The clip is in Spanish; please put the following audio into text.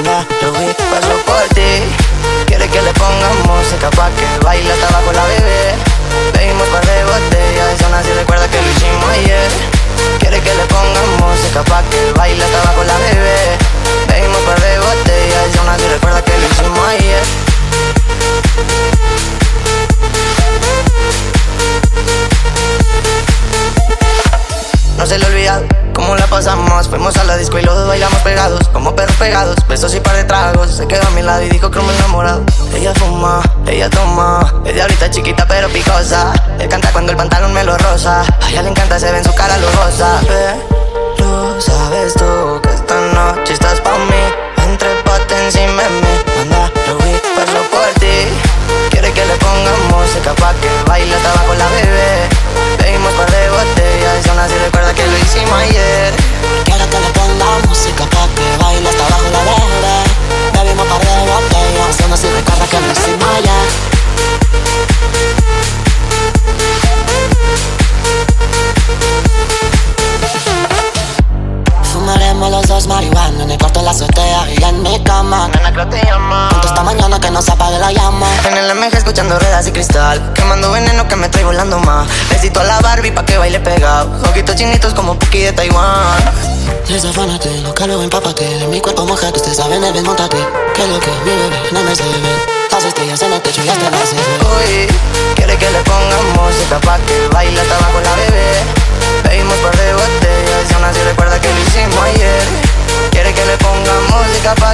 Anda, Ruby, paso por ti. Quiere que le pongamos música pa' que baile hasta abajo la bebé. Bebimos par de botellas y aún así recuerda que lo hicimos ayer. Quiere que le pongamos música pa' que baile hasta abajo la bebé. Bebimos par de botellas y aún así recuerda que lo hicimos ayer. No se le olvida cómo la pasamos. Fuimos a la disco y los dos bailamos pegados, como perros pegados, besos y par de tragos. Se quedó a mi lado y dijo que me enamorado. Ella fuma, ella toma, es diablita chiquita pero picosa. Él canta cuando el pantalón me lo roza. A ella le encanta, se ve en su cara lujosa. Pero sabes tú que esta noche estás pa' mí. Entre pote encima de mí. Anda, Ruby, paso por ti. Quiere que le ponga música pa' que baile hasta abajo la bebé. Bebimos par de botellas y aún así recuerda que lo hicimos ayer. Quiero que le ponga música pa' que baile hasta abajo la bebé. Bebimos par de botellas y aún así recuerda que lo hicimos ayer. Fumaremos los dos marihuana en el cuarto de la azotea y en mi cama. Nena, creo te llama. Juntos esta mañana que no se apague la llama. En el MG escuchando ruedas y cristal, quemando veneno que me trae volando más. Besito a la Barbie pa' que baile pegado. Ojitos chinitos como Puki de Taiwán. Desafánate, loca luego empápate. De mi cuerpo mojate, usted sabe, Neven, montate. Que lo que mi bebé no me se ve. Las estrellas en el techo y hasta las Uy, quiere que le ponga música pa' que baile hasta abajo la bebé. Bebimos par de botellas y aún así recuerda que lo hicimos ayer. Quiere que le ponga música pa'